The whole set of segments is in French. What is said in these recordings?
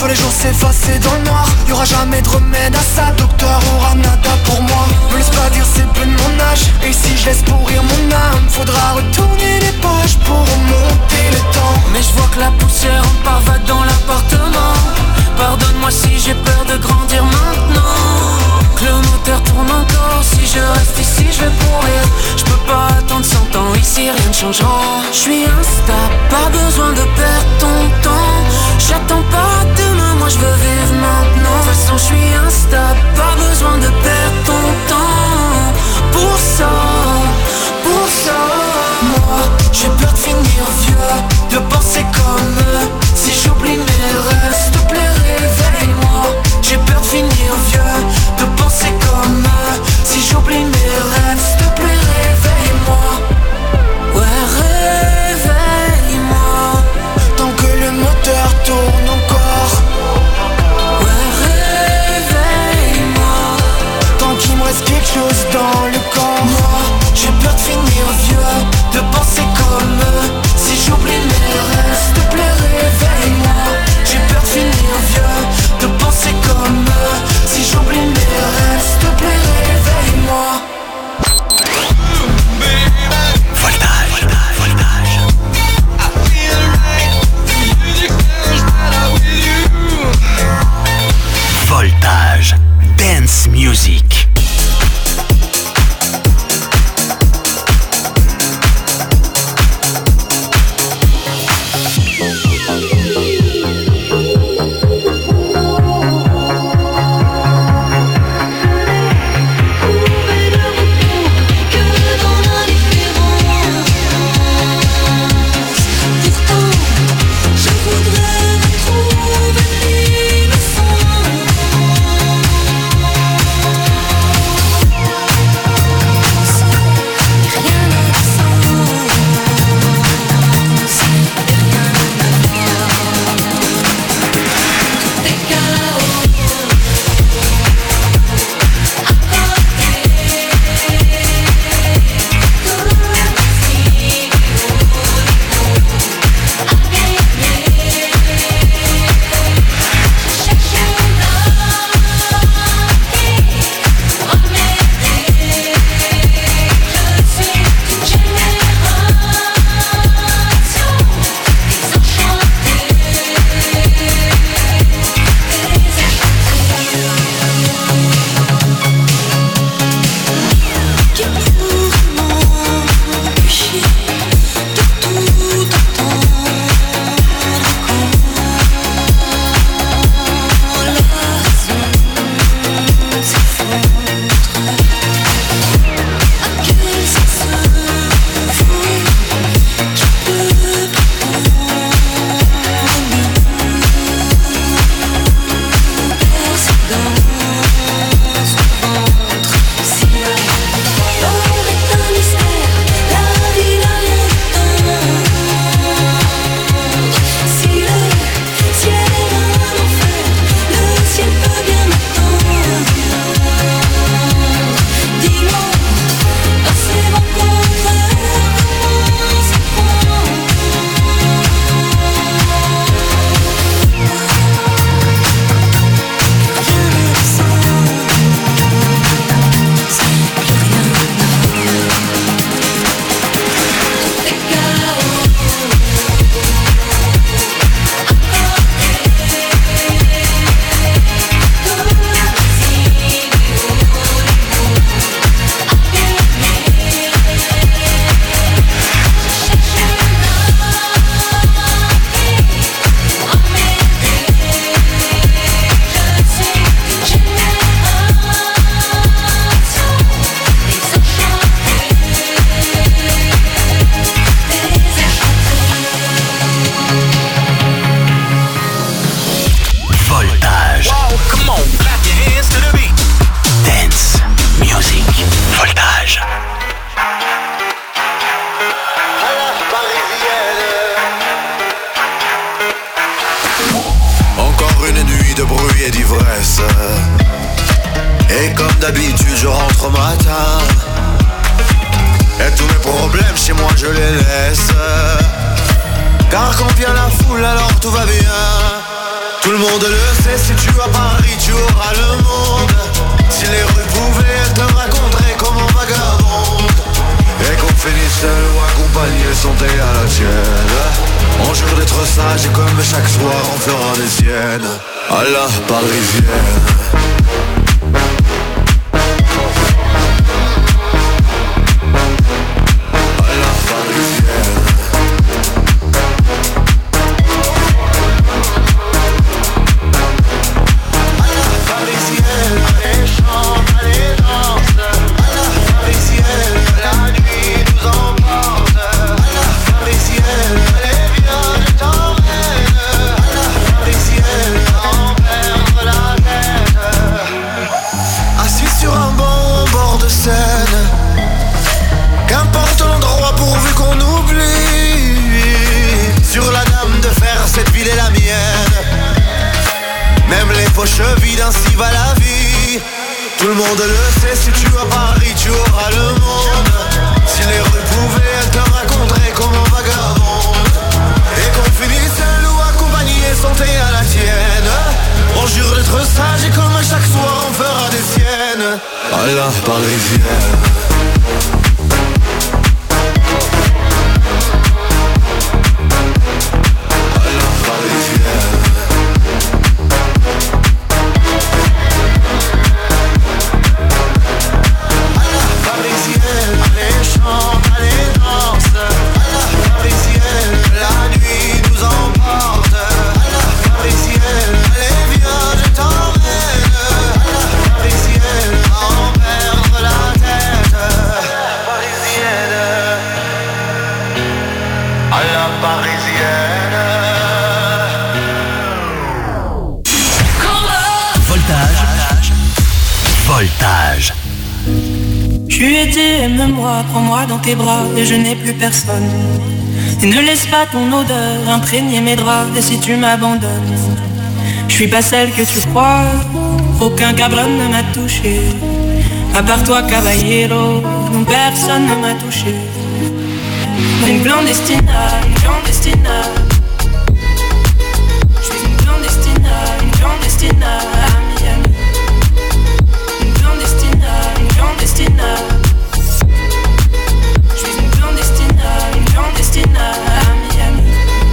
vois les jours s'effacer dans le noir. Y'aura jamais de remède à ça, docteur aura nada pour moi. Me laisse pas dire c'est plus de mon âge. Et si je laisse pourrir mon âme, faudra retourner les pages pour remonter le temps. Mais je vois que la poussière en part vague dans l'appartement. Pardonne-moi si j'ai peur de grandir maintenant. Que le moteur tourne encore. Si je reste ici je vais pourrir. Je peux pas attendre 100 ans, ici rien ne changera. Je suis instable, pas besoin de perdre ton temps. J'attends pas demain, moi je veux vivre maintenant. De toute façon je suis instable, pas besoin de perdre ton temps. Pour ça, moi j'ai peur de finir vieux, de penser comme eux. Si j'oublie mes rêves, s'il te plaît réveille-moi. J'ai peur de finir vieux, de penser comme eux. Si j'oublie mes rêves, s'il te plaît réveille-moi. Ouais réveille-moi. Tant que le moteur tourne encore. Ouais réveille-moi. Tant qu'il me reste quelque chose dans le corps. Moi j'ai peur de finir vieux, de penser comme eux. Si j'oublie mes rêves, s'il te plaît réveille-moi. J'ai peur de finir vieux, de penser comme eux. Si j'oublie mes rêves, s'il te plaît réveille-moi. Voltage Dance Music. d'habitude je rentre au matin et tous mes problèmes chez moi je les laisse. Car quand vient la foule alors tout va bien. Tout le monde le sait, si tu vas à Paris, tu auras le monde. Si les rues pouvaient, elles te raconteraient comment vagabonde. Et qu'on finisse seul ou accompagné, santé à la tienne. On jure d'être sage et comme chaque soir on fera des siennes. À la parisienne. Qu'importe l'endroit pourvu qu'on oublie. Sur la dame de fer, cette ville est la mienne. Même les poches vides, ainsi va la vie. Tout le monde le sait, si tu vas à Paris, tu auras le monde. Si les rues pouvaient, elles te raconteraient comment vagabonde. Et qu'on finisse seul ou accompagné, santé à la tienne. On jure d'être sage et comme à chaque soir on fera des siennes. À la parisienne. Tu étais, aime-moi, prends-moi dans tes bras et je n'ai plus personne. Et ne laisse pas ton odeur imprégner mes draps. Et si tu m'abandonnes, je suis pas celle que tu crois. Aucun cabron ne m'a touché. À part toi, caballero, non, personne ne m'a touché. Une clandestina, une clandestina. Je suis une clandestina, une clandestina. Je suis une clandestina à Miami.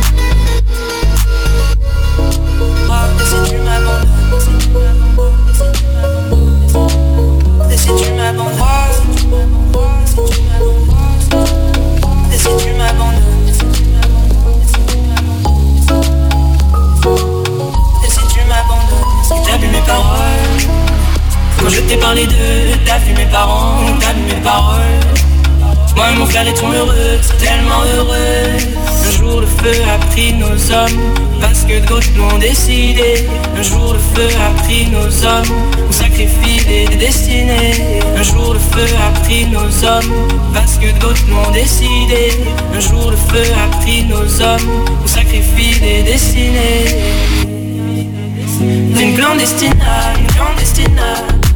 Et si tu m'abandonnes, et si tu m'abandonnes, et si tu m'abandonnes, et si tu m'abandonnes, si t'as vu mes paroles. Quand je t'ai parlé d'eux, t'as vu mes parents, t'as vu mes paroles. Moi et mon frère étions heureux, tellement heureux. Un jour le feu a pris nos hommes, parce que d'autres l'ont décidé. Un jour le feu a pris nos hommes, on sacrifie des destinées. Un jour le feu a pris nos hommes, parce que d'autres l'ont décidé. Un jour le feu a pris nos hommes, on sacrifie des destinées. Une clandestina, une clandestina.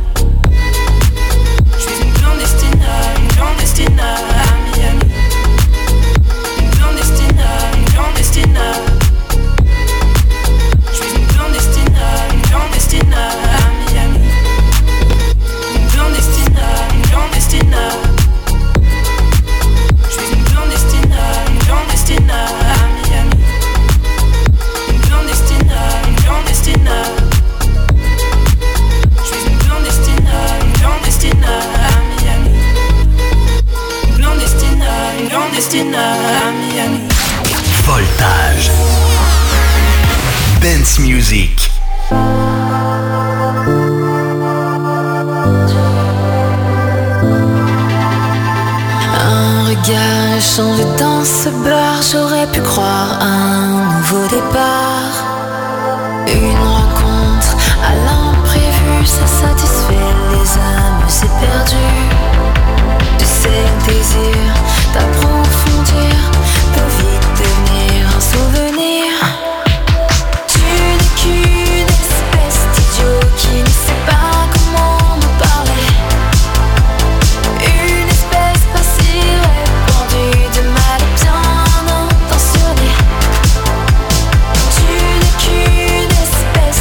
Clandestina à Miami. Une clandestina Je suis une clandestina à Miami. Une clandestina Je suis une clandestina à Miami. Une clandestina Je suis une clandestina à Miami. Clandestina à Miami. Voltage. Dance music. Un regard échangé dans ce bar, j'aurais pu croire à un nouveau départ. Une rencontre à l'imprévu, ça satisfait les âmes, c'est perdu. Tu sais, le désir d'approfondir peut vite devenir un souvenir. Tu n'es qu'une espèce d'idiot qui ne sait pas comment me parler. Une espèce pas si répandue de mal et bien intentionnée. Tu n'es qu'une espèce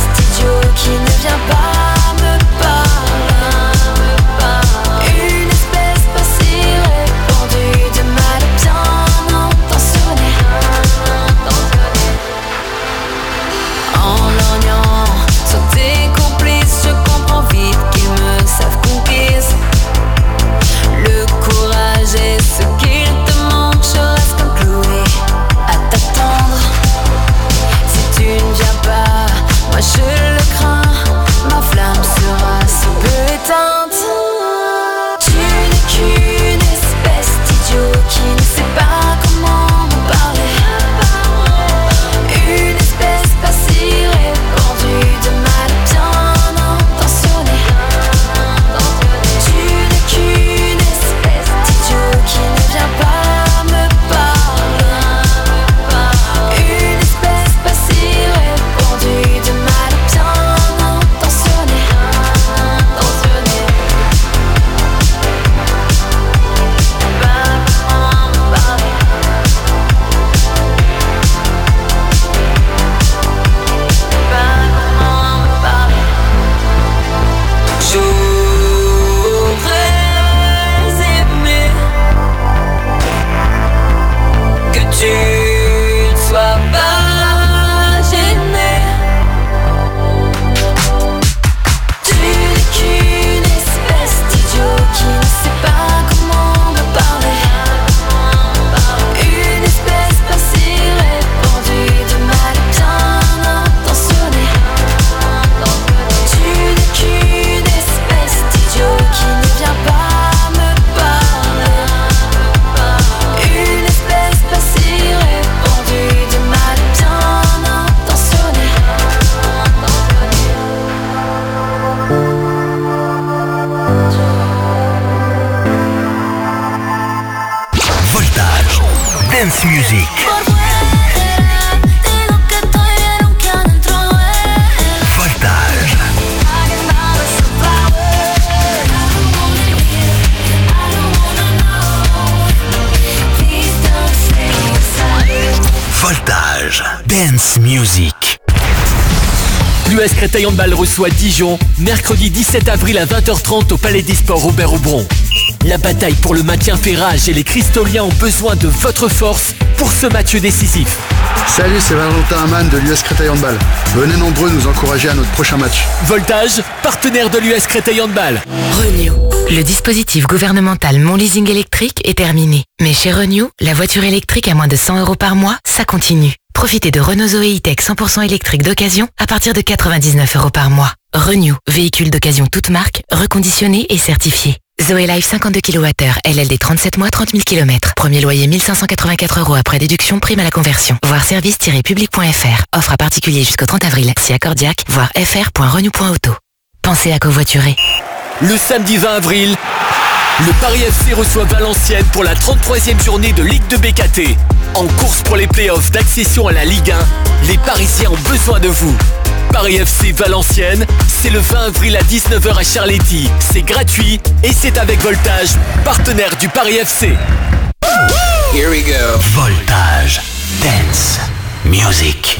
Dance Music. L'US Créteil Handball reçoit Dijon, mercredi 17 avril à 20h30 au Palais des Sports Robert-Aubron. La bataille pour le maintien fait rage et les Cristoliens ont besoin de votre force pour ce match décisif. Salut, c'est Valentin Amann de l'US Créteil Handball. Venez nombreux nous encourager à notre prochain match. Voltage, partenaire de l'US Créteil Handball. Renew. Le dispositif gouvernemental Mon Leasing électrique est terminé. Mais chez Renew, la voiture électrique à moins de 100 € par mois, ça continue. Profitez de Renault Zoé E-Tech 100% électrique d'occasion à partir de 99 € par mois. Renew, véhicule d'occasion toute marque, reconditionné et certifié. Zoé Life 52 kWh, LLD 37 mois, 30 000 km. Premier loyer 1584 € après déduction, prime à la conversion. Voir service-public.fr. Offre à particulier jusqu'au 30 avril. Si accordiaque, voir fr.renew.auto. Pensez à covoiturer. Le samedi 20 avril, le Paris FC reçoit Valenciennes pour la 33e journée de Ligue 2 BKT. En course pour les playoffs d'accession à la Ligue 1, les Parisiens ont besoin de vous. Paris FC Valenciennes, c'est le 20 avril à 19h à Charletti. C'est gratuit et c'est avec Voltage, partenaire du Paris FC. Here we go. Voltage Dance Music.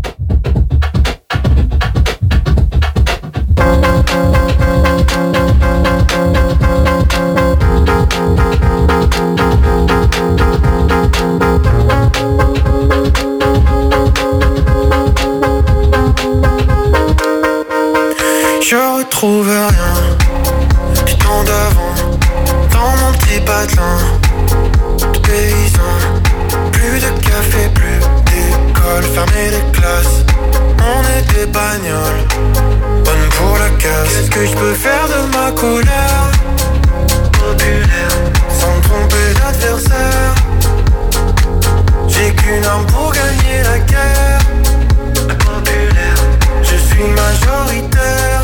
Je retrouve rien du temps d'avant dans mon petit patelin de paysan. Plus de café, plus d'école, fermer les classes. On est des bagnoles, bonnes pour la casse. Qu'est-ce que je peux faire de ma colère? Populaire, sans me tromper d'adversaire. J'ai qu'une arme pour gagner la guerre. Populaire, je suis majoritaire.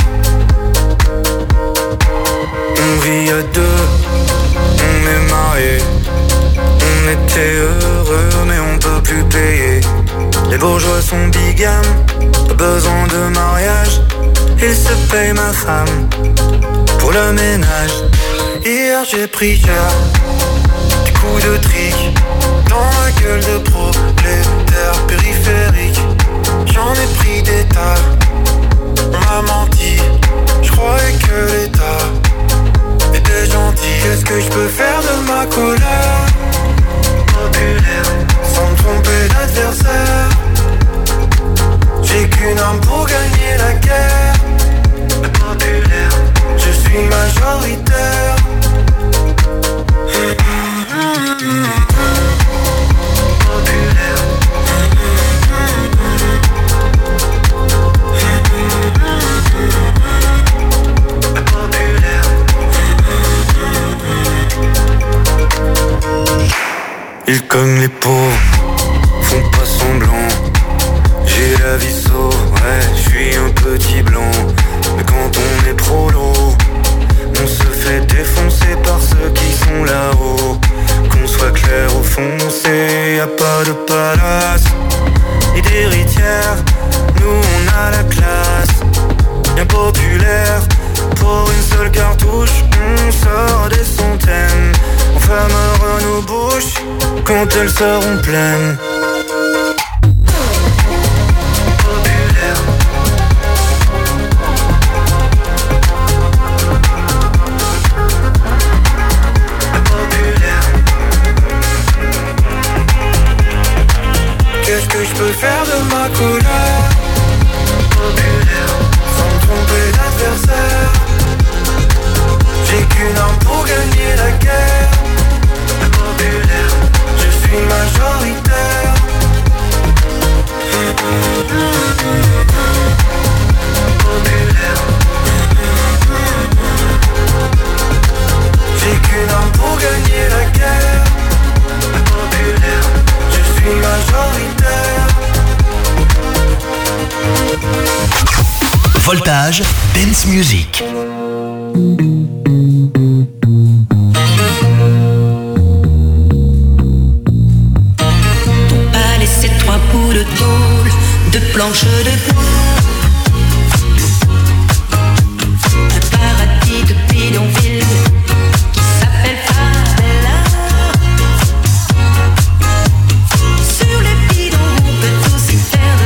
On vit à deux, on est mariés. On était heureux mais on peut plus payer. Les bourgeois sont bigames, pas besoin de mariage. Ils se payent ma femme pour le ménage. Hier j'ai pris cher, des coups de trick dans la gueule de prolétaire périphérique. J'en ai pris des tas, on m'a menti. Je croyais que l'État était gentil. Qu'est-ce que je peux faire de ma colère? Populaire, sans me tromper d'adversaire. J'ai qu'une arme pour gagner la guerre. Populaire, je suis majoritaire. Populaire. Ils cognent les pauvres, font pas semblant. J'ai la vie sauve, ouais, je suis un petit blanc. Mais quand on est prolo, on se fait défoncer par ceux qui sont là-haut. Qu'on soit clair ou foncé, y a pas de palace ni d'héritière, nous on a la classe. Bien populaire, pour une seule cartouche, on sort des centaines. On fermera nos bouches quand elles seront pleines. Populaire. Populaire. Qu'est-ce que je peux faire de ma colère? Populaire, sans me tromper d'adversaire. J'ai qu'une arme pour gagner la guerre. Populaire, je suis majoritaire. Populaire. J'ai qu'une arme pour gagner la guerre. Populaire, je suis majoritaire. Voltage Dance Music. Ton palais, c'est 3 bouts de tôle, 2 planches de bois. Un paradis de bidonville qui s'appelle Favela. Sur les bidons, on peut tous y faire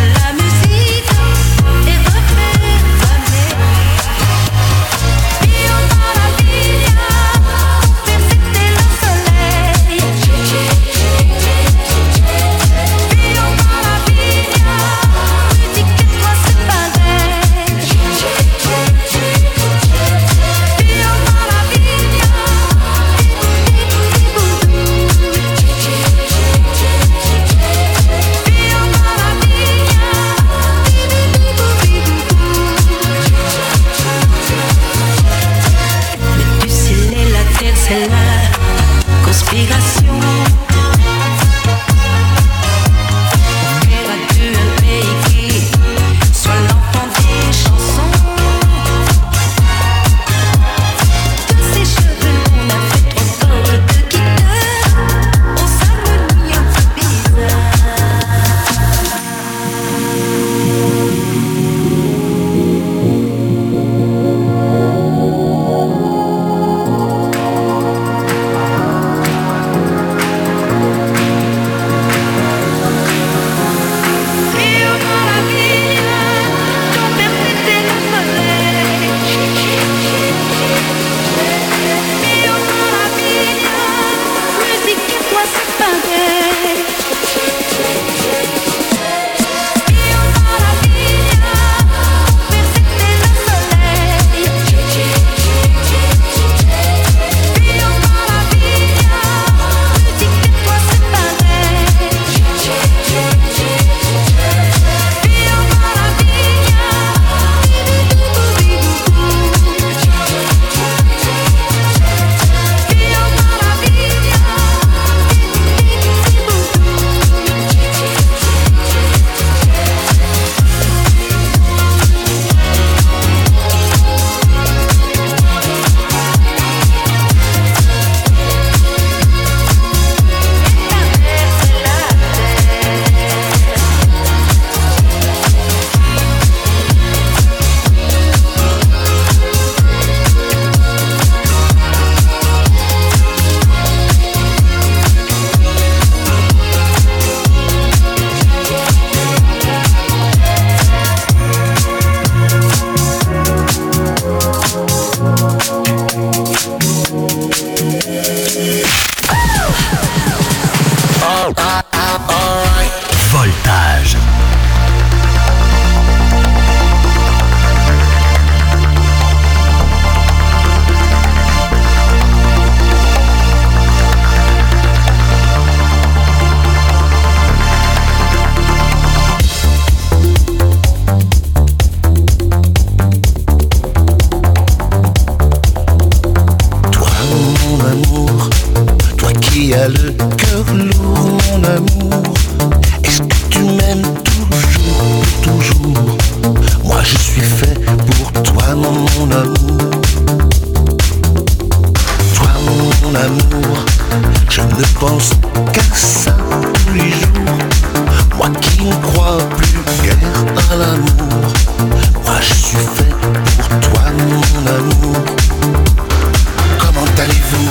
ne pense qu'à ça tous les jours. Moi qui ne crois plus guère à l'amour, moi je suis fait pour toi mon amour. Comment allez-vous?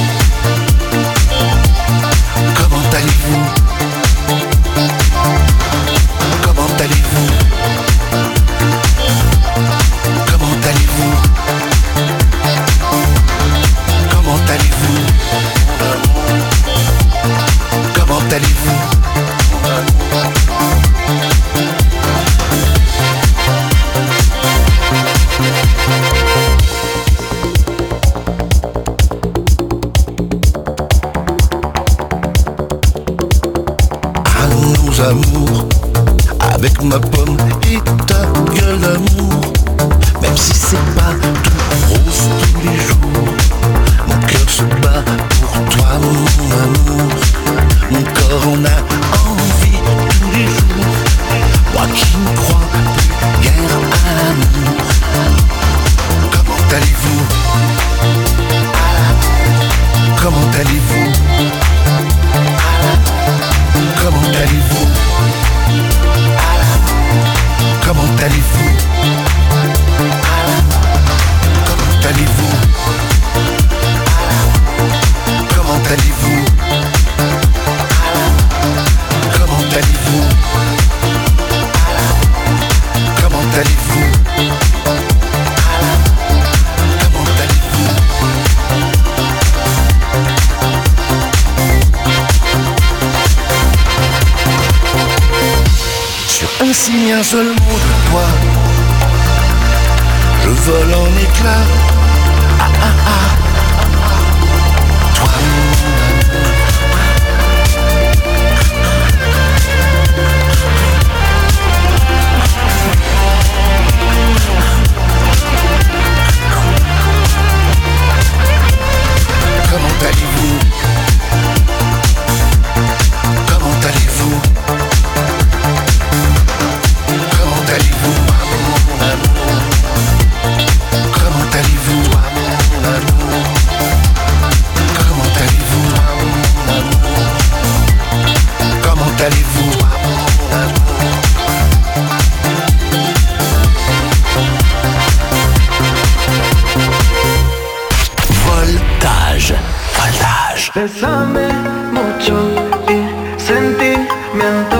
Comment allez-vous? Comment allez-vous? Comment allez-vous? Comment allez-vous? Comment allez-vous? Amour, avec ma pomme et ta gueule d'amour. Même si c'est pas tout rose tous les jours, mon cœur se bat pour toi mon amour. Mon corps en a envie tous les jours. Moi qui ne crois plus guère à l'amour. Comment allez-vous? Comment allez-vous? Comment allez-vous? Comment allez-vous? Comment allez-vous? Comment allez-vous? Comment allez-vous? Comment allez-vous? Comment allez-vous? Sur un signe, un seul mot de toi, je vole en éclats. Ah ah ah, toi mon amour. Comment allez-vous? Comment allez-vous? Comment allez-vous, mon amour? Comment allez-vous, mon amour? Comment allez-vous, mon amour? Comment allez-vous, mon amour? Voltage, voltage. Bésame mucho y sentimiento.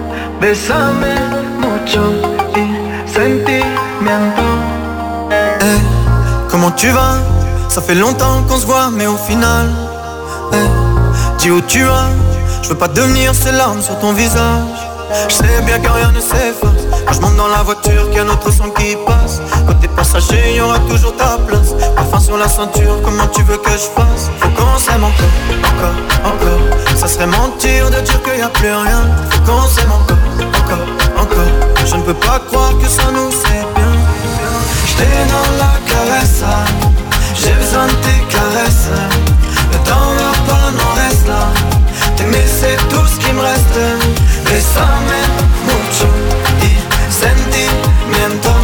Bésame mucho y sentimiento. Hey, comment tu vas? Ça fait longtemps qu'on se voit, mais au final, hey, dis où tu vas. Je veux pas devenir ces larmes sur ton visage. Je sais bien que rien ne s'efface. Quand je monte dans la voiture, qu'il y a notre sang qui passe. Côté passager, y aura toujours ta place. Parfum sur la ceinture, comment tu veux que je fasse? Faut qu'on s'aime encore, encore, encore. Ça serait mentir de dire qu'il y a plus rien. Faut qu'on s'aime encore, encore, encore. Je ne peux pas croire que ça nous c'est bien. J'étais dans la caresse, j'ai besoin de tes caresses. Le temps va pas, non reste là. T'aimer c'est tout ce qui me reste. Bésame mucho y sentimiento.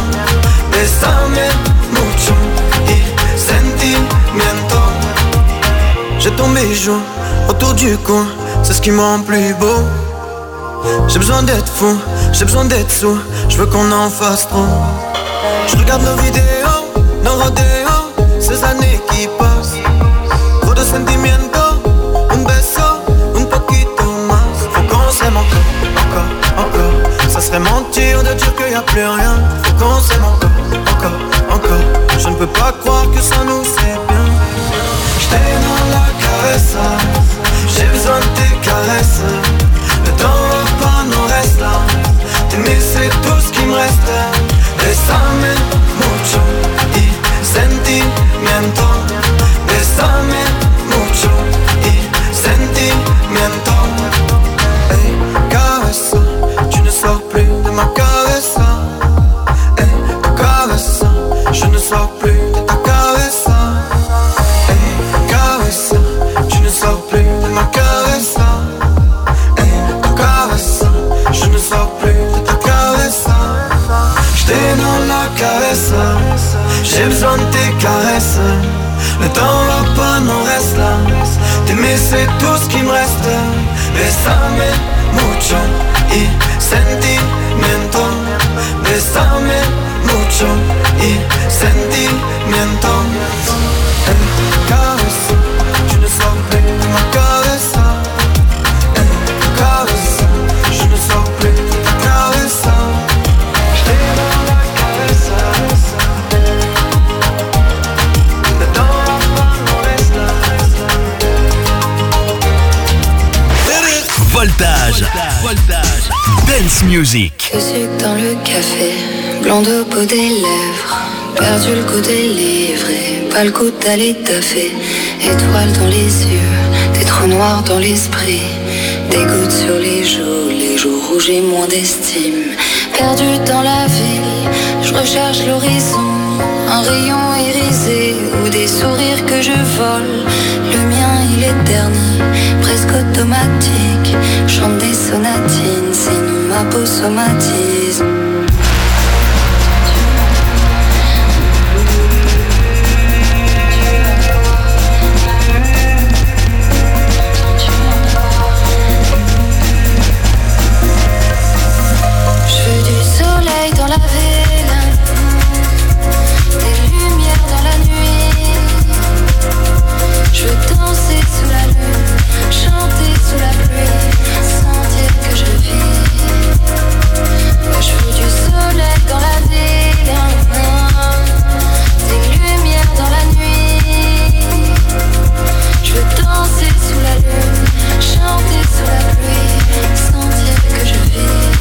Bésame mucho y sentimiento. J'ai ton bijou autour du cou, c'est ce qui me rend plus beau. J'ai besoin d'être fou, j'ai besoin d'être sous. Je veux qu'on en fasse trop. Je regarde nos vidéos, nos rodéos, ces années qui passent. Trop de sentimiento, un beso, un poquito más. Faut qu'on s'aime encore, encore, encore. Ça serait mentir de dire qu'il y a plus rien. Faut qu'on s'aime encore, encore, encore. Je ne peux pas croire que ça nous c'est bien. J'étais dans la caresse, j'ai besoin de tes caresses. Le temps va pas, non reste là. T'aimer c'est tout ce qui me reste. Bésame mucho y sentimiento. Bésame mucho y sentimiento. Hey, cabeza, tu ne sors plus de ma cabeza. Hey, tu cabeza, je ne sors plus de ta cabeza. Hey, cabeza, tu ne sors plus de ma cabeza. Hey, tu cabeza, je ne sors plus de ta cabeza. J'étais dans la cabeza, j'ai besoin de tes caresses. Le temps va pas, non reste là. T'aimer c'est tout ce qui me reste. Bésame mucho y sentimiento. Bésame mucho y sentimiento. Cabeza, je ne sors plus de ma cabeza. Cabeza, je ne sors plus de ta cabeza. J't'ai dans la cabeza. Dedans la femme on resta. Voltage. Dance Music. Le sucre dans le café, blond au bout des lèvres. Perdu le goût des livres et pas le goût d'aller taffer. Étoiles dans les yeux, des trous noirs dans l'esprit. Des gouttes sur les joues rouges et moins d'estime. Perdu dans la ville, je recherche l'horizon. Un rayon irisé ou des sourires que je vole. Le mien il est terni, presque automatique. Chante des sonatines, sinon ma peau somatise. Dans la ville, des lumières dans la nuit. Je veux danser sous la lune, chanter sous la pluie, sentir que je vis. Je veux du soleil dans la ville, des lumières dans la nuit. Je veux danser sous la lune, chanter sous la pluie, sentir que je vis.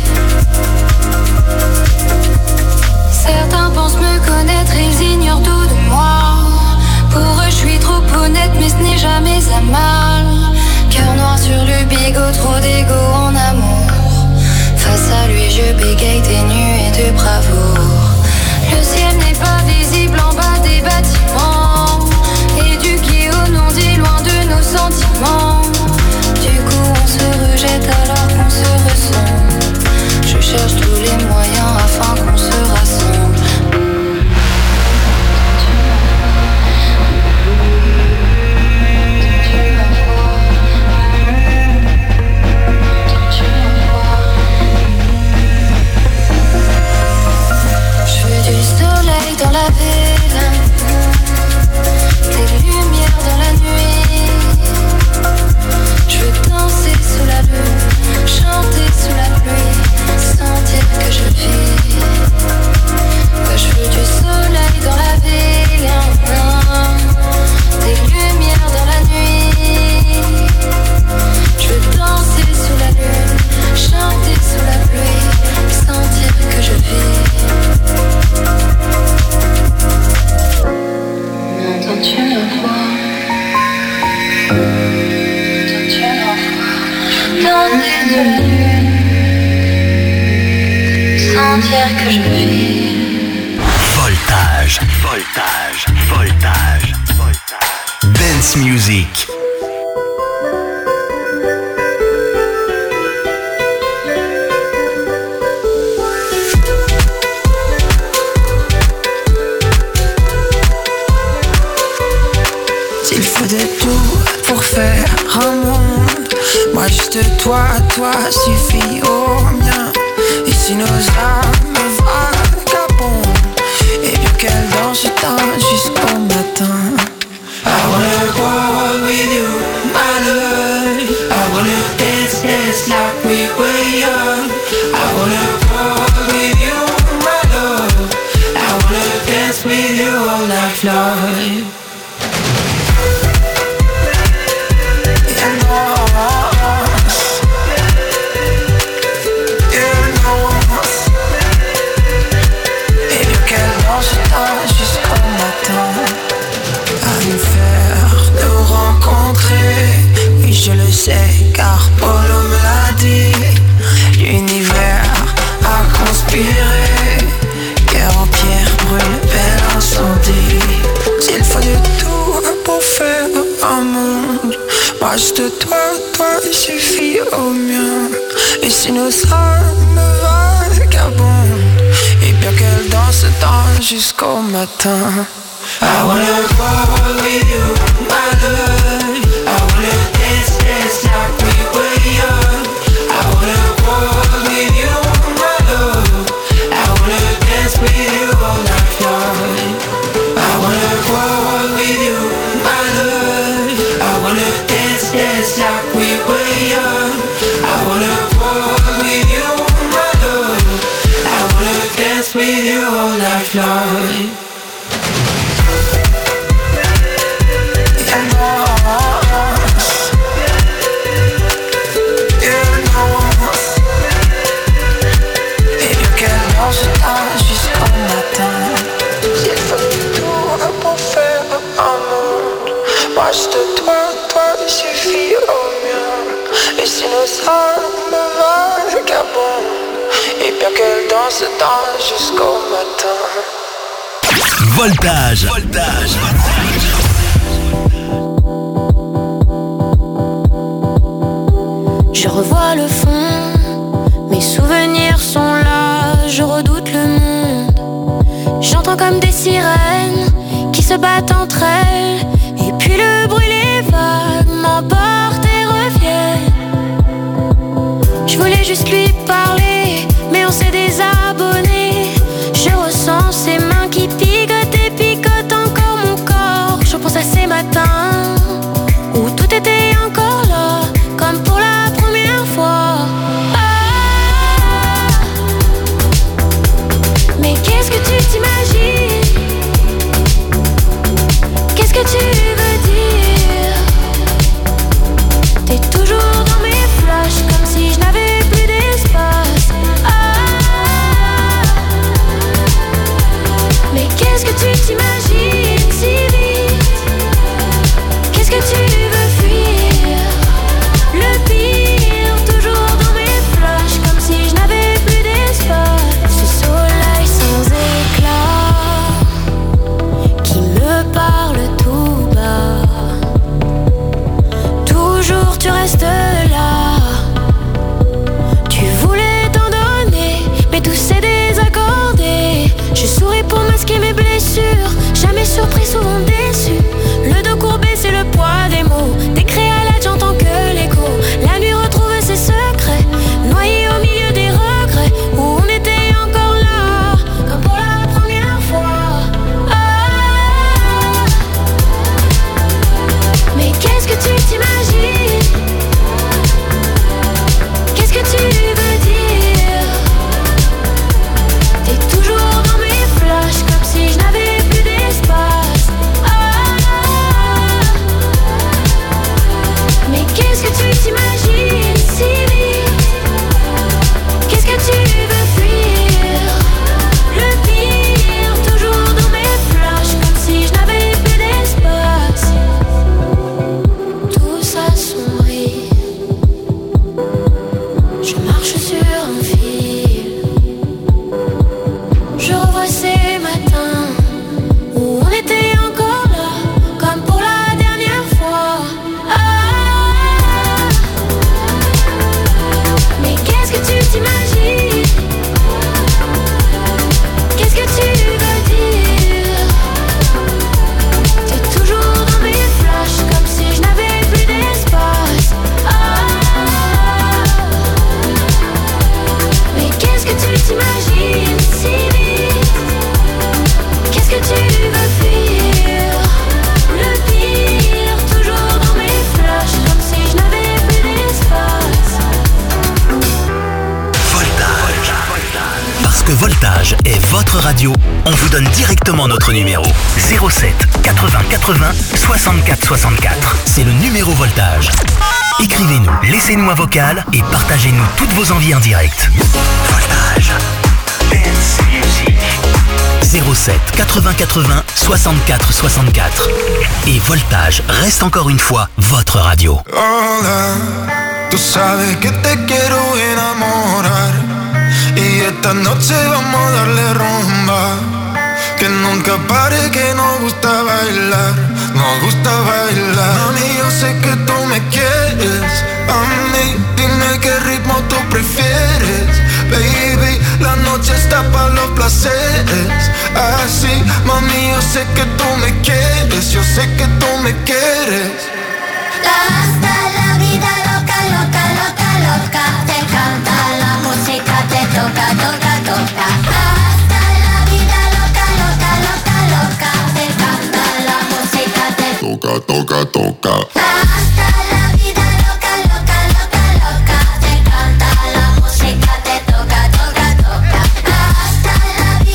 Certains pensent me connaître, ils ignorent tout de moi. Pour eux je suis trop honnête, mais ce n'est jamais à mal. Cœur noir sur le bigot, trop d'ego en amour. Face à lui je bégaye des nuées de bravoure. Le ciel n'est pas visible en bas des bâtiments. Éduqués au non-dit, loin de nos sentiments. Du coup on se rejette alors qu'on se ressemble. Je cherche tous les moyens afin qu'on se rassemble. Je veux du soleil dans la ville, des lumières dans la nuit. Je veux danser sous la lune, chanter sous la pluie, sentir que je vis. Je veux du soleil dans la ville, des lumières dans la nuit. Je veux danser sous la lune, chanter sous la pluie, sentir que je vis. Entends-tu ma voix? Entends-tu ma voix? Danser sous la lune, sentir que je vis. Voltage. Dance Music. S'il faut de tout pour faire un monde, moi juste toi suffit au mien. Et si nos âmes vagabondent, et bien qu'elles dansent jusqu'au matin. I wanna go with you, my love. I wanna dance like we were young. I wanna go with you, my love. I wanna dance with you all night long. Jusqu'au matin, à nous faire nous rencontrer. Oui, je le sais, car Polo me l'a dit. L'univers a conspiré. Cœur en pierre brûle, bel incendie. S'il faut de tout pour faire un monde, moi juste toi il suffit au mien. Et si nos âmes vagabondent, et bien qu'elle danse jusqu'au matin. I wanna go with you, my love. I wanna dance with you all night long. Jusqu'au matin, il faut tout pour faire un monde. Moi je te dois, toi il suffit au mien. Et si nos âmes vagabondent, et bien qu'elle danse jusqu'au matin. Voltage. Je revois le fond, mes souvenirs sont là, je redoute le monde. J'entends comme des sirènes qui se battent entre elles, et puis le bruit, les vagues m'emportent et reviennent. Je voulais juste lui parler, mais on s'est désabonné. Je ressens ses mains qui picotent et picotent encore mon corps. Je pense à ces matins où tout était encore là, comme pour la première fois. Mais qu'est-ce que tu t'imagines? Qu'est-ce que tu veux dire? T'es toujours dans mes flashs, comme si je n'avais plus d'espace. Mais qu'est-ce que tu t'imagines si vite? Qu'est-ce que tu veux fuir? Le pire, toujours dans mes flashs, comme si je n'avais plus d'espace. Ce soleil sans éclat qui me parle tout bas. Toujours tu restes là. Tu voulais t'en donner, mais tout s'est désaccordé. Je souris pour masquer mes blessures, jamais surpris, souvent déçu. Le dos courbé, c'est le poids des mots. Des créalettes, j'entends que l'écho. La nuit retrouve ses secrets, noyé au milieu des regrets, où on était encore là, comme pour la première fois. Mais qu'est-ce que tu t'imagines? Qu'est-ce que tu veux dire? T'es toujours dans mes flashs, comme si je n'avais plus d'espace. Mais qu'est-ce que tu t'imagines si vite? Qu'est-ce que tu veux fuir? Le pire, toujours dans mes flashs, comme si je n'avais plus d'espace. Tout s'assombrit, je marche sur un fil. Je revois ces matins où on était encore là, comme pour la dernière fois. Mais qu'est-ce que tu t'imagines? Qu'est-ce que tu veux dire? T'es toujours dans mes flashs, comme si je n'avais plus d'espace. Mais qu'est-ce que tu t'imagines si vite? Qu'est-ce que tu veux fuir? Le pire, toujours dans mes flashs, comme si je n'avais plus d'espace. Voltage. Parce que Voltage est votre radio, on vous donne directement notre numéro 07 80 80 64 64. C'est le numéro Voltage. Écrivez-nous, laissez-nous un vocal et partagez-nous toutes vos envies en direct. Voltage. Dance Music. 07 80 80 64 64. Et Voltage reste encore une fois votre radio. Hola, tú sabes que te quiero enamorar. Y esta noche vamos a darle rumba. Que nunca pare, que nos gusta bailar. Nos gusta bailar. Mami, yo sé que tú me quieres. A mí, dime qué ritmo tú prefieres. Baby, la noche está para los placeres. Así, mami, yo sé que tú me quieres. Yo sé que tú me quieres. Hasta la vida loca, loca, loca, loca. Te canta la música, te toca, toca, toca. Hasta la vida loca, loca, loca, loca. Te canta la música, te toca, toca, toca. Hasta la vida loca, loca, loca, loca. Te canta la música, te toca, toca, toca. Hasta la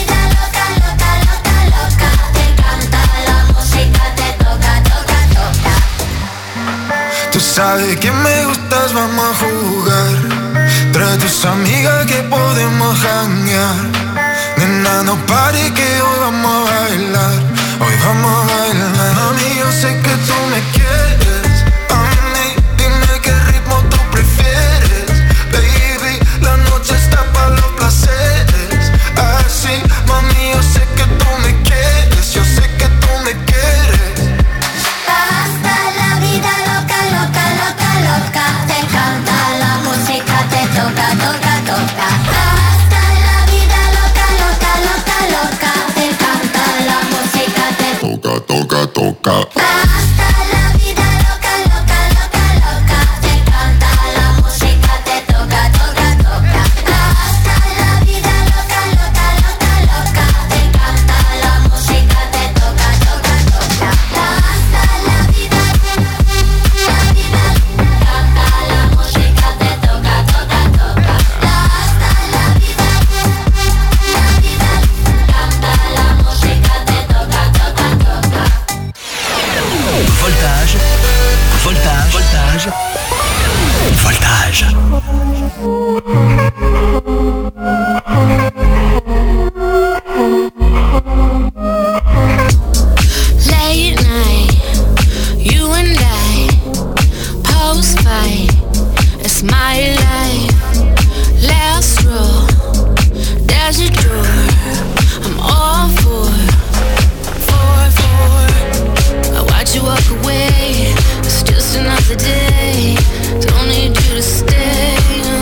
que me gustas, vamos a jugar. Trae tus amigas que podemos janguear. Nena, no pare que hoy vamos a bailar. Hoy vamos a bailar. Mami, yo sé que tú me quieres. A mí, dime qué ritmo tú prefieres. Baby, la noche está para los placeres. Así, mami, yo sé que tú me quieres. Yo sé que tú me quieres. Hasta la vida loca, loca, loca, loca. Te encanta la música, te toca, toca, toca. Hasta la vida loca, loca, loca, loca. Te encanta la música, te toca, toca, toca. Hasta la vida loca, loca, loca, loca. Te encanta la música, te toca, toca, toca. Hasta la vida loca, loca, loca, loca. Te encanta la música, te toca, toca, toca. Hasta la vida, la vida, canta la música, te toca, toca, toca. Hasta la vida, canta la música, te toca, toca, toca. Voltage, voltage, voltage, voltage. Late night, you and I, post-fight, it's my life. Last row, there's a door, I'm all for. I watch you walk away, it's just another day. Don't need you to stay.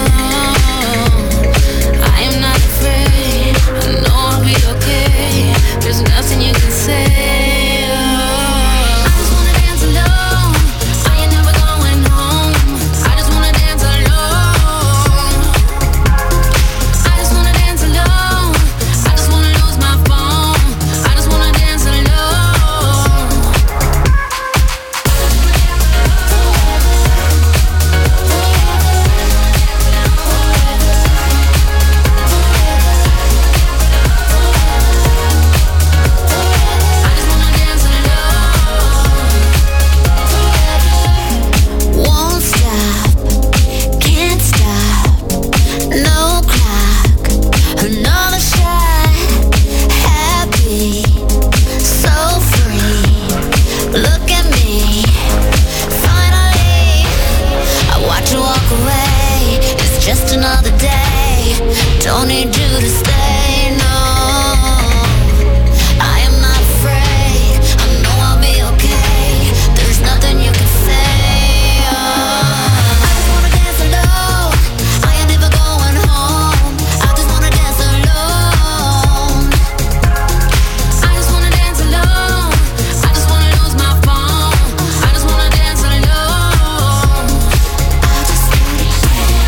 I am not afraid, I know I'll be okay. There's nothing you can say. I just wanna dance alone, I ain't never going home. I just wanna dance alone. I just wanna dance alone, I just wanna lose my phone. I just wanna dance alone. Won't stop, can't stop, no clock, another shot, happy, so free, look at me, finally, I watch you walk away, it's just another day, don't need you to stay, no, I am not afraid, I know I'll be okay, there's nothing you can say. I just wanna dance alone, I ain't never going home. I just wanna dance alone. I just wanna dance alone, I just wanna lose my phone. I just wanna dance alone. I just wanna dance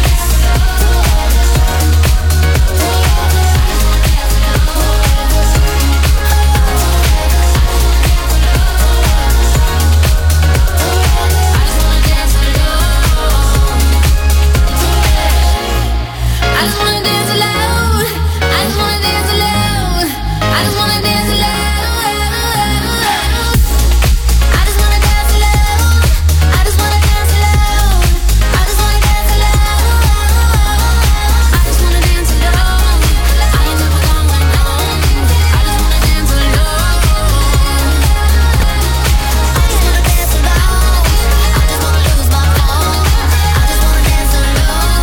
alone. I just wanna dance alone. I just wanna dance alone. I just wanna dance alone. I just wanna dance alone. I just wanna dance alone. I just wanna dance alone. I ain't never going home. I just wanna dance alone. I just wanna dance alone. I just wanna lose my phone. I just wanna dance alone.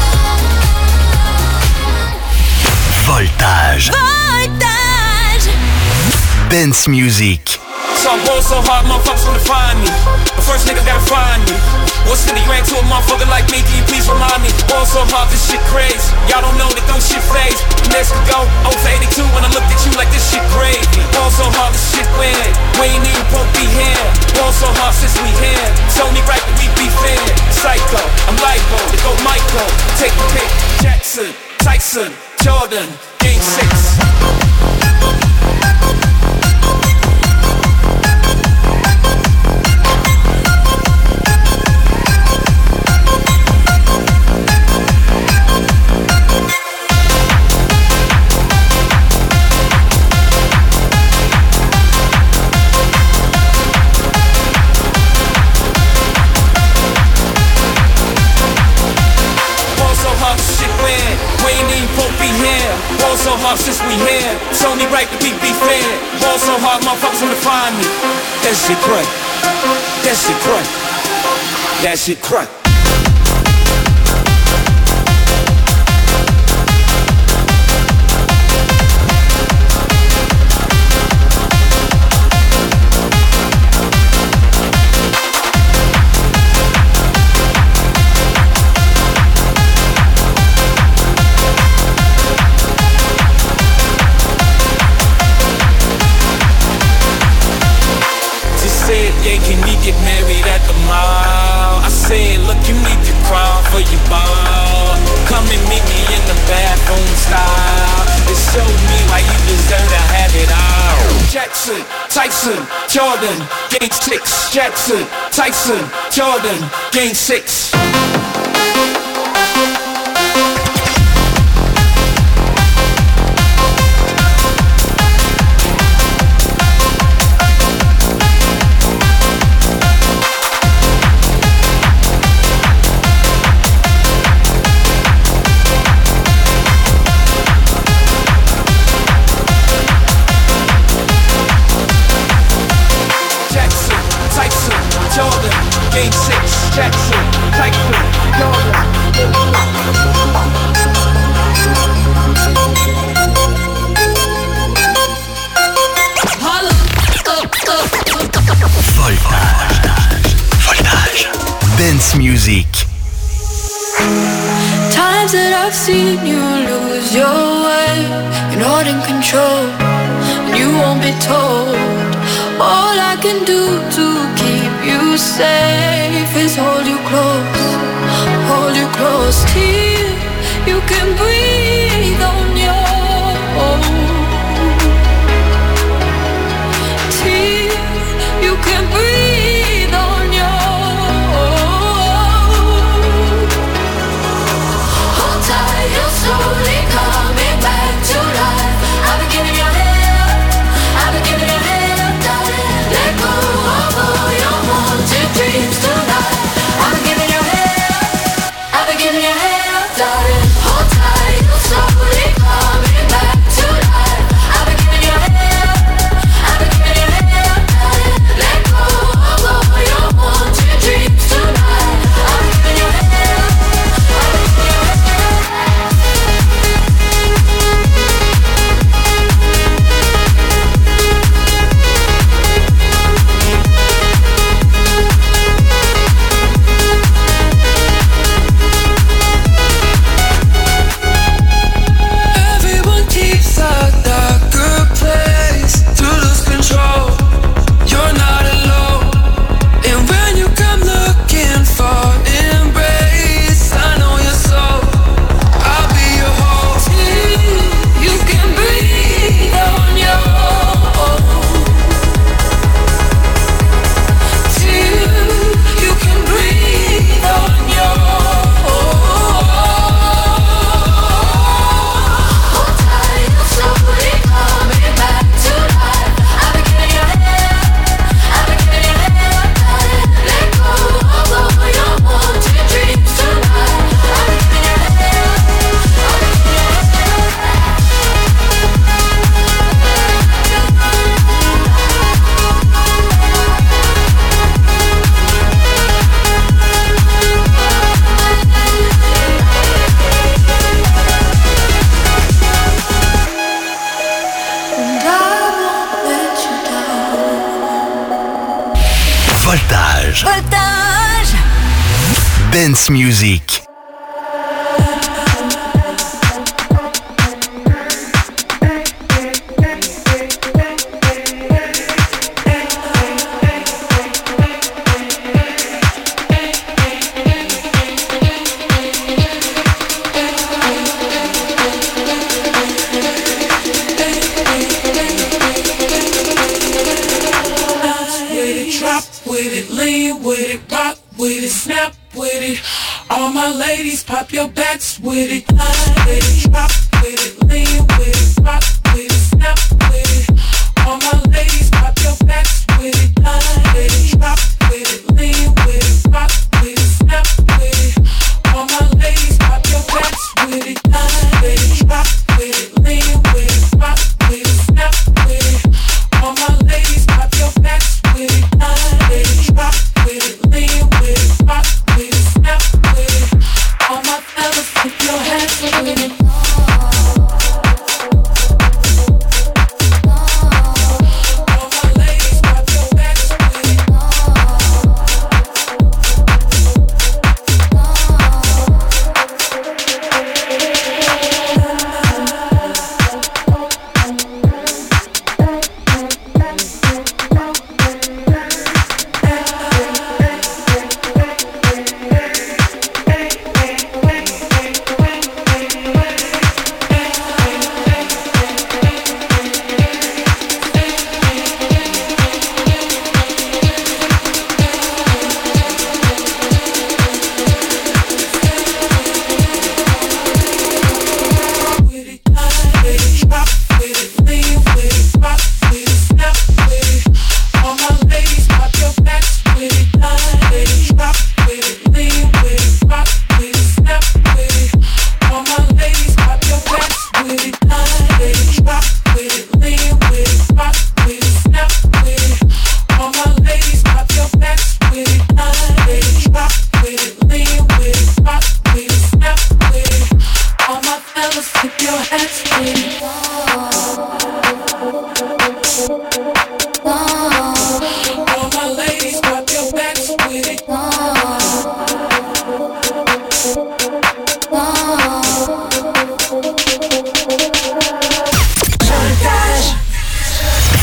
Voltage. Voltage. Dance music. So I'm going so hard, motherfuckers wanna find me. The first nigga gotta find me. What's in the grand to a motherfucker like me? Can you please remind me? Going so hard, this shit crazy. Y'all don't know that those shit phase. Next could go 0 for 82 when I looked at you like this shit crazy. Going so hard, this shit weird. We ain't even supposed to be here. Going so hard since we here. It's only right that we be fair. Psycho, I'm libo, to go Michael. Take the pick, Jackson, Tyson, Jordan, Game 6. only right to be fair. Ball so hard, motherfuckers wanna find me. That shit crack. That shit crack. That shit crack. Yeah, can we get married at the mall? I said, look, you need to crawl for your ball. Come and meet me in the bathroom style. And show me why you deserve to have it all. Jackson, Tyson, Jordan, game 6. Jackson, Tyson, Jordan, game 6. Game 6, Jackson, Tyson, Jordan. Voltage. Dance music. Times that I've seen you lose your way, you're not in control, and you won't be told. All I can do to keep you safe is hold you close till you can breathe on your own. Till you can breathe on your own. Hold tight, you're slowly coming back to life. I've been giving you hell, I've been giving you hell, darling. Let go of all your haunted dreams tonight. I've been giving you hell, I've been giving you hell, darling. Hold tight, you're slowly coming back to life. I've been giving you hell, I've been giving you hell, darling. Let go of all your haunted dreams tonight. I've been giving you hell, I've been giving you Everyone keeps a darker place to lose control. You're not alone, and when you come looking for embrace, I know your soul. I'll be your host. you can breathe on your own. Till you can breathe on your own. Hold tight, you're slowly coming back to life. I've been giving you hell, I've been giving you hell, darling. Let go of all your haunted dreams tonight. I've been giving you hell, I've been giving you and I won't let you down. Voltage. Voltage. Dance music. Bounce with it, drop with it, lean with it, rock with it, snap with it. All my ladies, pop your backs with it. Line with it, drop with it, lean with it, rock with it, snap with it. All my ladies, pop your backs with it. Line with it, drop with it, lean with it, rock with it, snap with it. All my ladies, pop your backs with it. Line with it, drop with it, lean with it, rock with it, snap.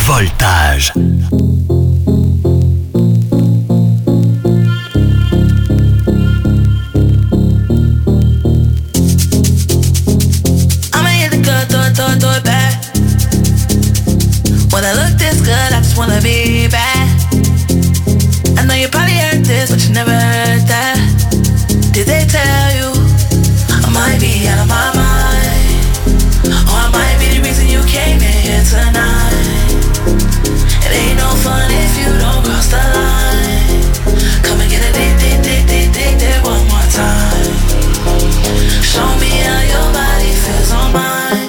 Voltage. Throw it back. When I look this good, I just wanna be bad. I know you probably heard this, but you never heard that. Did they tell you I might be out of my mind? Or I might be the reason you came in here tonight. It ain't no fun if you don't cross the line. Come and get a dick one more time. Show me how your body feels on mine.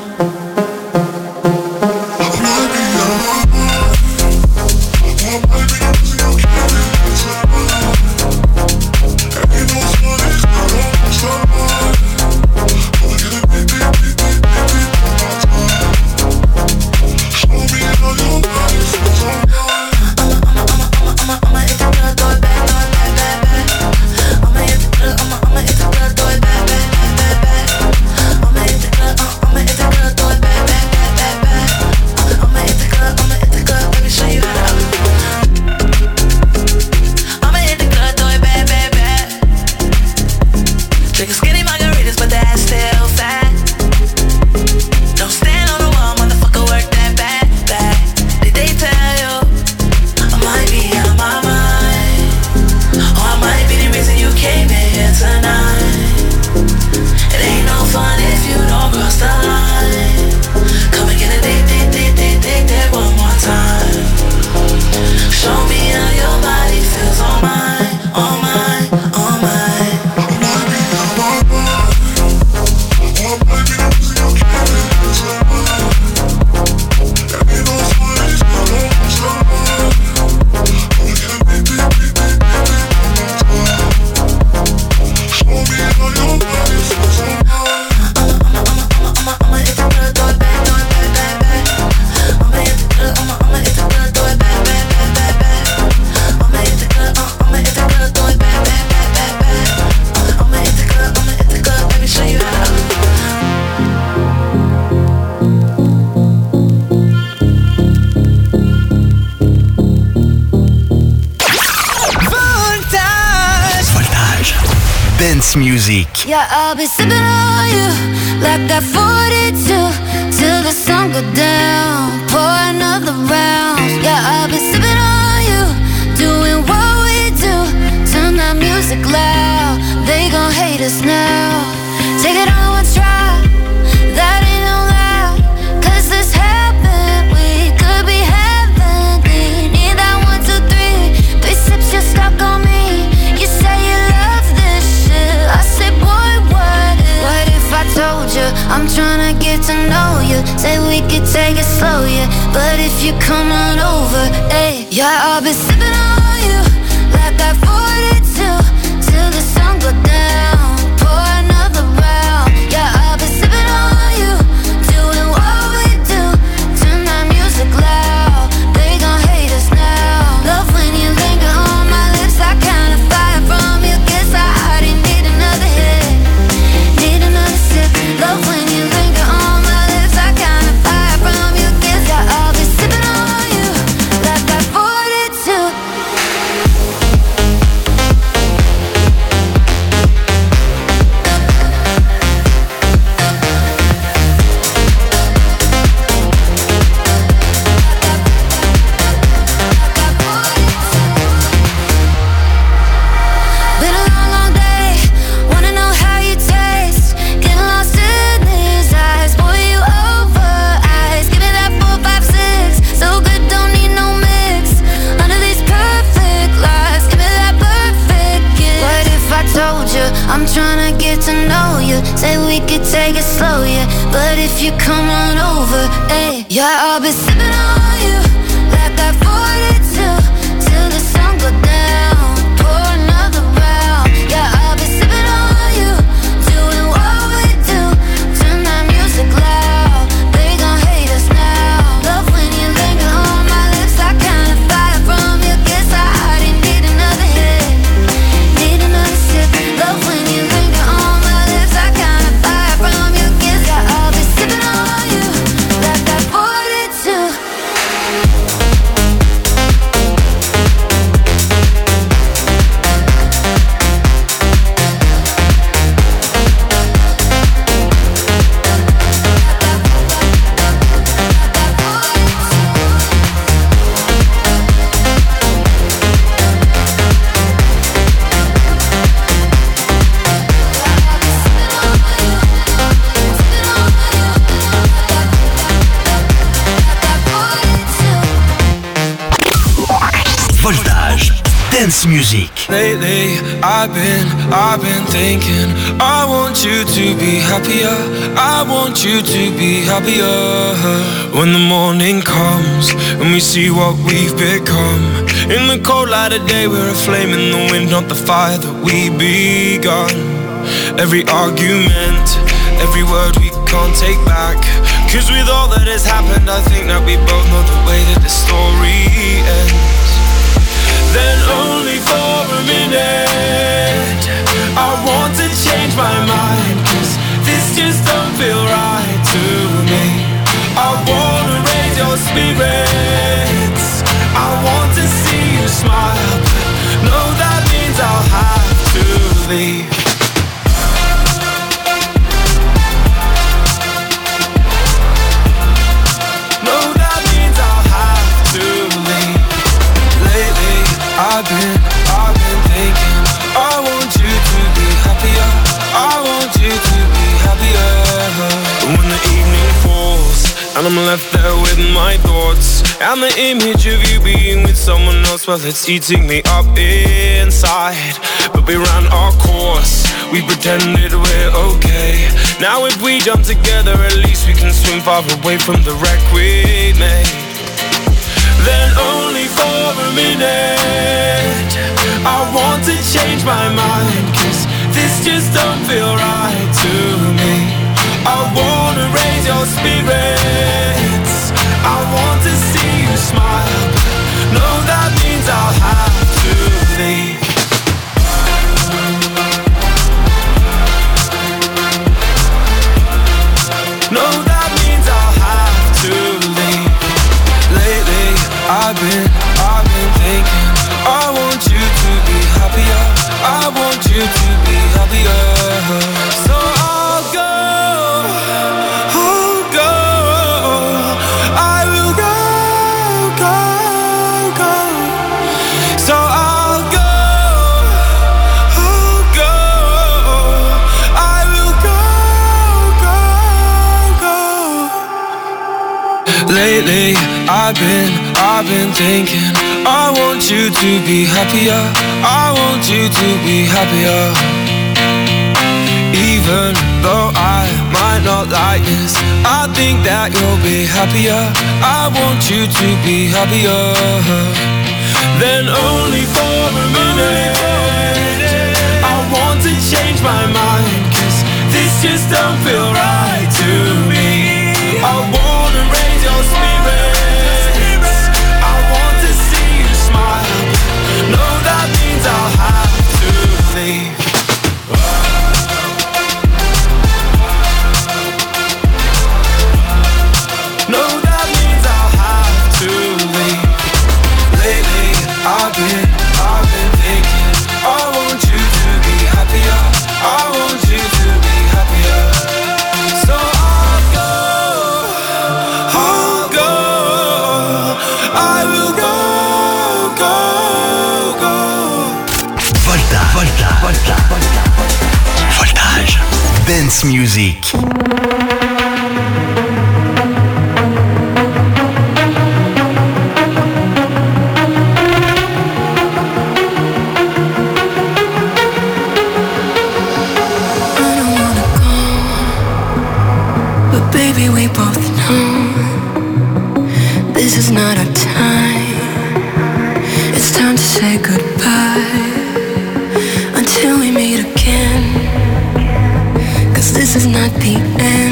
Music. Yeah, I'll be sipping on you like that 42 till the sun go down. Pour another round. Yeah, I'll be sipping on you, doing what we do. Turn that music loud. They gon' hate us now. Take it on one try. That ain't no lie. 'Cause this happened. We could be heavenly. Need that 1, 2, 3. 3 sips, you're stuck on me. You say you love this shit. I say, boy, what if I told you I'm tryna get to know you? Say we could take it slow, yeah. But if you come on over, hey, yeah, I'll be sipping on you like that 42 till the sun go down. Pour another round. Yeah, I'll be sipping on you, doing what we do. Turn that music loud. They gon' hate us now. Love when you linger on my lips. I kinda fire from you. Guess I already need another hit. Need another sip. Love when you linger on my lips. I kinda fire from you. Guess I'll be sipping on you like that 42. Been a long, long day. Wanna know how you taste. Getting lost in these eyes. Boy, you over ice. Give me that 4, 5, 6. So good, don't need no mix. Under these perfect lies. Give me that perfect kiss. What if I told you I'm tryna get to know you? Say we could take it slow, yeah. But if you come on over, hey, yeah, I'll be sipping on you like that 42 till the sun go down. Pour another round. Yeah, I'll be sipping on you, doing what we do. Turn that music loud. They gon' hate us now. Love when you linger on my lips. I kinda fire from you. Guess I already need another hit. Need another sip. Love when you linger on my lips. I kinda fire from you. Guess I'll be sipping on you like that 42. Voltage. Dance music. Lately, I've been thinking, I want you to be happier. I want you to be happier. When the morning comes and we see what we've become. In the cold light of day, we're a flame in the wind, not the fire that we begun. Every argument, every word we can't take back. Cause with all that has happened, I think that we both know the way that the story ends. Then only for a minute I want to change my mind, cause this just don't feel right to me. I wanna raise your spirits, I want to see you smile, but no, that means I'll have to leave. No, that means I'll have to leave. Lately I've been thinking, I want you to be happier. I want you to be happier. When the evening falls and I'm left there with my thoughts, and the image of you being with someone else, well, it's eating me up inside. But we ran our course, we pretended we're okay. Now if we jump together, at least we can swim far away from the wreck we made. Then only for a minute I want to change my mind, cause this just don't feel right to me. I wanna raise your spirits, I want to see you smile, but no, that means I'll have to leave. No, that means I'll have to leave. Lately I've been thinking, I want you to be happier. I want you to be happier. So I'll go, I will go. So I'll go, I will go. Lately I've been thinking, I want you to be happier. I want you to be happier. Even though I might not like this, I think that you'll be happier. I want you to be happier. Then only for a minute I want to change my mind, cause this just don't feel right to me. I wanna raise your spirits, I want to see you smile. No, that means I'll have to leave. No, that means I'll have to leave. Lately I've been thinking, I want you to be happier. I want you to be happier. So I'll go, I will go. Voltage. Dance music. Baby, we both know this is not our time. It's time to say goodbye until we meet again. Cause this is not the end.